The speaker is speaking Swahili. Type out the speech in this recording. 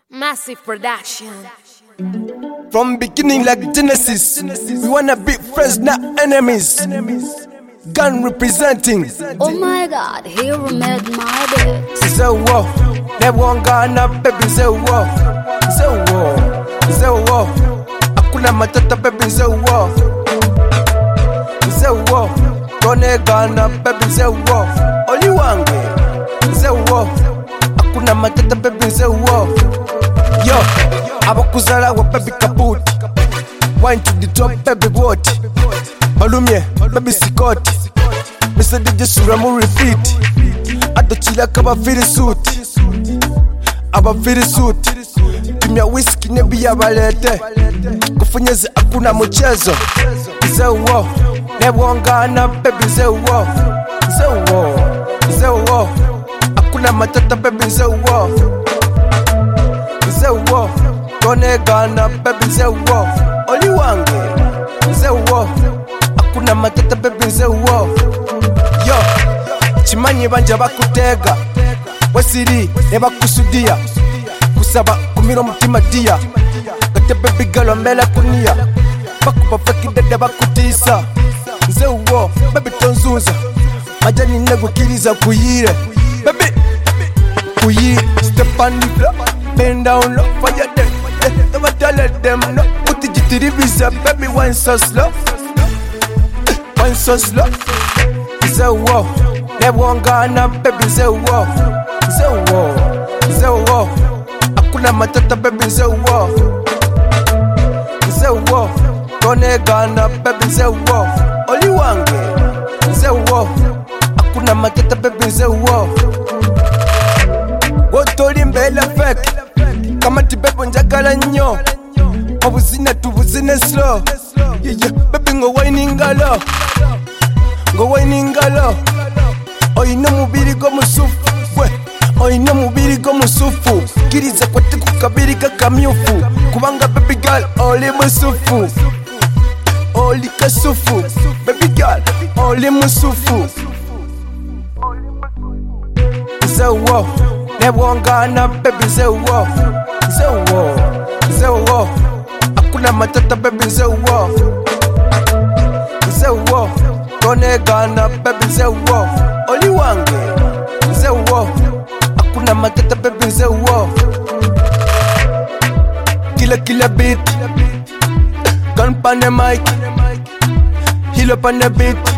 Massive production. From beginning like Genesis, we wanna be friends, not enemies. Gun representing. Oh my God, he remade my beat. Say what? Never want Ghana, baby. Say what? Say what? Say what? Hakuna matata, baby. Say what? Say what? Kone Ghana, baby. Say what? Only one way. Say what? Hakuna matata, baby. Say what? Yo, abakuzala wa baby kaput. Wine to the top, baby what? Balumye, baby sikot. Mr. DJ Suramu repeat. Adochila kaba feel suit. Aba feel suit. Kimya whisky nebi ya balete. Kufunyezi akuna mchezo. Say wo, never Ghana baby say wo. Say wo, say wo. Akuna matata baby say wo. Say wo, kone Ghana baby say wo. Only one way. Say wo, akuna matata baby say wo. Yo, chimanyi banja bakutega. Wasiri nebakusudia. Kusaba kumiro mutima dia. Gate baby girl mbele kunia. Bakupa feki dede bakutisa. Say wo, baby tonzunza. Majani negukiriza kuyire. Baby, kuyire. Step on the floor. Bend down low for your dead. Never tell them no. Put it to the visa, baby, wine so slow. Wine so slow. Say wo, never want Ghana, baby, say wo. Say wo, say wo. Hakuna matata, baby, say wo. Say wo, kone Ghana, baby, say wo. Only one way. Say wo, hakuna matata, baby, say wo. Wotoli mbele fake. Kama tibebo njagala nyo. Obuzina tubuzine slow. Yeah, baby ngo whining galo. Ngo whining galo. Oyina mubiri go musufu. Oyina mubiri go musufu. Kiriza kwate kukabiri kakamyufu. Kubanga baby girl oli musufu. Oli kasufu. Baby girl oli musufu. Say wo, never want Ghana, baby. Say wo, say wo, say wo. Hakuna matata, baby. Say wo, say wo. Kone Ghana, baby. Say wo. Only one way. Say wo, hakuna matata, baby. Say wo. Killer beat. Gun pan the mic. Heal up on the beat.